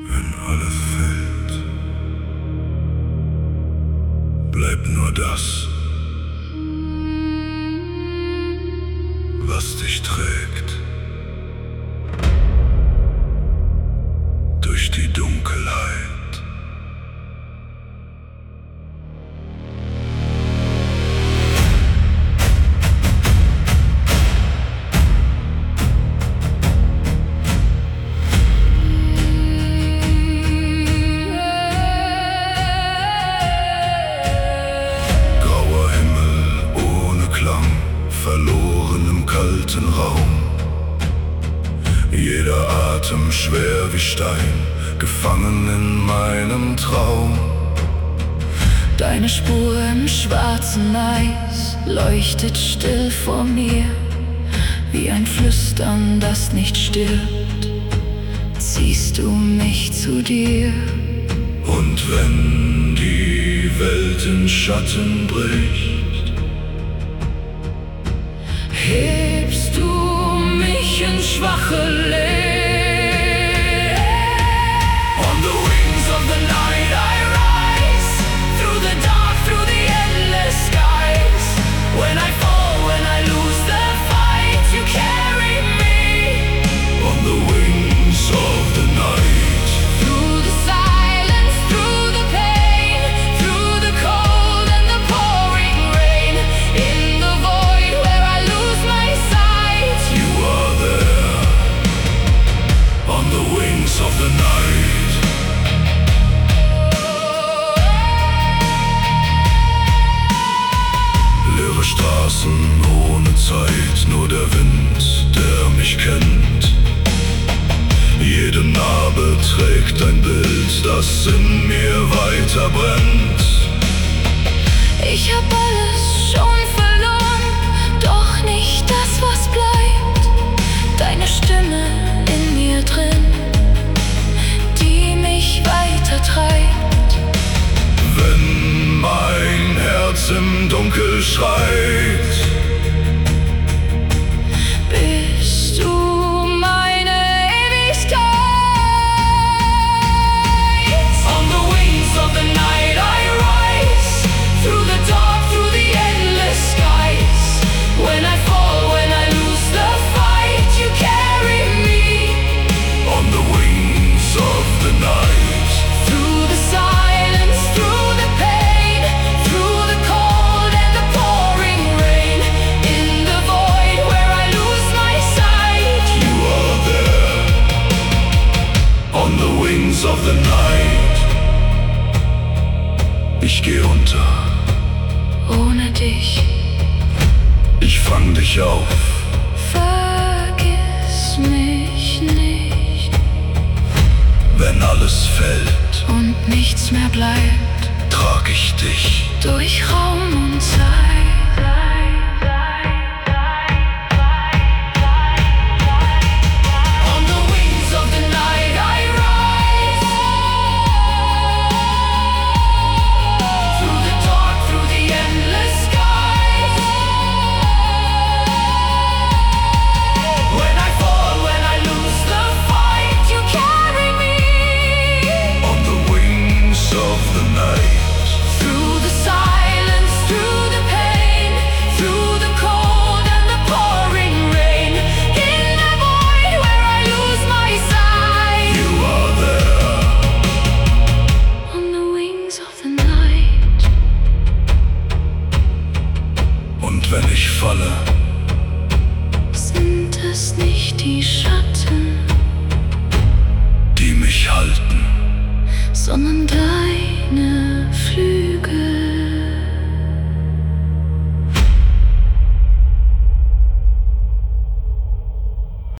Wenn alles fällt, bleibt nur das, was dich trägt durch die Dunkelheit. Verloren im kalten Raum, jeder Atem schwer wie Stein, gefangen in meinem Traum. Deine Spur im schwarzen Eis leuchtet still vor mir, wie ein Flüstern, das nicht stirbt, ziehst du mich zu dir. Und wenn die Welt in Schatten bricht, hebst du mich in schwache Lee. On the wings of the night I rise, through the dark, through the endless skies. When I fall, when I lose the fight, you carry me. On the wings of the night, through the silence, through the pain, through the cold and the pouring rain. In the void where I lose my sight, you are there. On the wings of the night, leere Straßen ohne Zeit, nur der Wind, der mich kennt. Jede Narbe trägt ein Bild, das in mir weiter brennt. Ich hab alles schon verloren, doch nicht das, was bleibt. Deine Stimme in mir drin, die mich weiter treibt. Wenn mein Herz im Dunkel schreit, bist du meine Ewigkeit. on the wings of the night I rise, Through the dark, through the endless skies. When I fall, when I lose the fight, you carry me. on the wings of the night, Through the silence, through the pain, through the cold and the pouring rain. In the void where I lose my sight, you are there. On the wings of the night, ich geh unter, ohne dich. ich fang dich auf. Vergiss mich nicht. Wenn alles fällt, Und nichts mehr bleibt trag ich dich. durch Raum und Zeit. On the wings of the night I rise, through the dark, through the endless skies. When I fall, when I lose the fight, you carry me. On the wings of the night, Through the silence, through the pain, through the cold and the pouring rain. In the void where I lose my sight, you are there. on the wings of the night. Und wenn ich falle, Sind es nicht die Schatten?